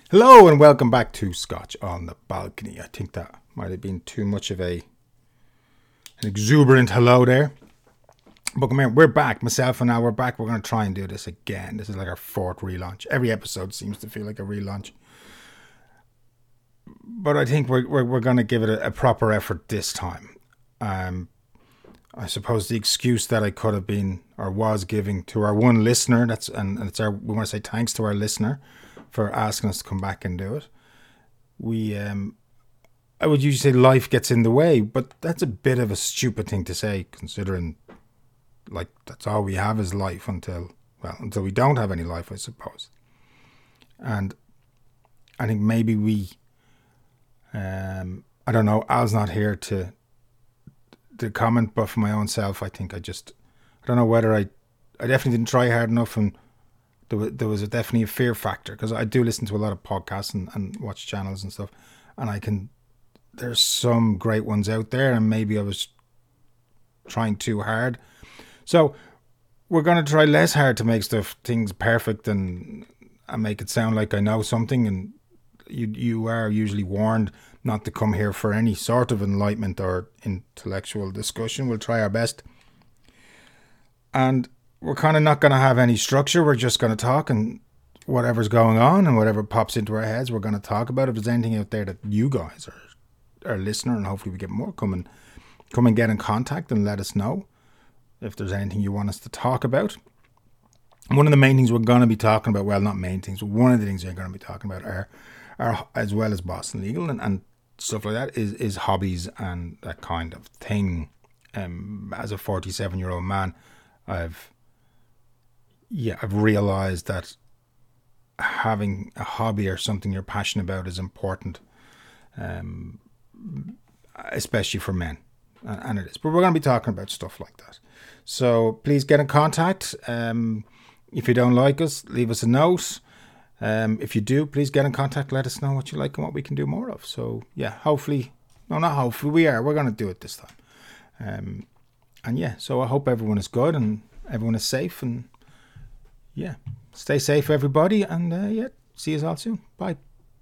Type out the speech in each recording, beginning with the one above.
Hello and welcome back to Scotch on the Balcony. I think that might have been too much of an exuberant hello there. But come here, we're back. Myself and I, we're back. We're going to try and do this again. This is like our fourth relaunch. Every episode seems to feel like a relaunch. But I think we're going to give it a proper effort this time. I suppose the excuse that I could have been or was giving to our one listener, we want to say thanks to our listener for asking us to come back and do it. I would usually say life gets in the way, but that's a bit of a stupid thing to say, considering like that's all we have is life until we don't have any life, I suppose. And I think maybe I don't know, Al's not here to comment, but for my own self, I think I don't know whether I definitely didn't try hard enough, and there was definitely a fear factor, because I do listen to a lot of podcasts and watch channels and stuff, and there's some great ones out there, and maybe I was trying too hard. So we're going to try less hard to make things perfect and make it sound like I know something, and you are usually warned not to come here for any sort of enlightenment or intellectual discussion. We'll try our best. And we're kind of not going to have any structure. We're just going to talk, and whatever's going on and whatever pops into our heads, we're going to talk about. If there's anything out there that you guys are listener, and hopefully we get more, come and get in contact and let us know if there's anything you want us to talk about. One of the main things we're going to be talking about, well, not main things, but one of the things we're going to be talking about are as well as Boston Legal and stuff like that, is hobbies and that kind of thing. As a 47-year-old man, I've realized that having a hobby or something you're passionate about is important, especially for men, and it is. But we're going to be talking about stuff like that. So please get in contact. If you don't like us, leave us a note. If you do, please get in contact. Let us know what you like and what we can do more of. So yeah, we're going to do it this time. And yeah, so I hope everyone is good and everyone is safe, and yeah, stay safe, everybody. And see you all soon. Bye.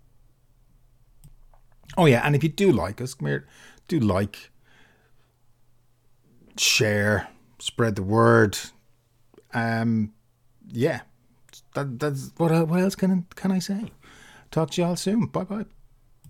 Oh yeah, and if you do like us, come here, do like, share, spread the word. Yeah, that's what else can I say? Talk to you all soon. Bye bye.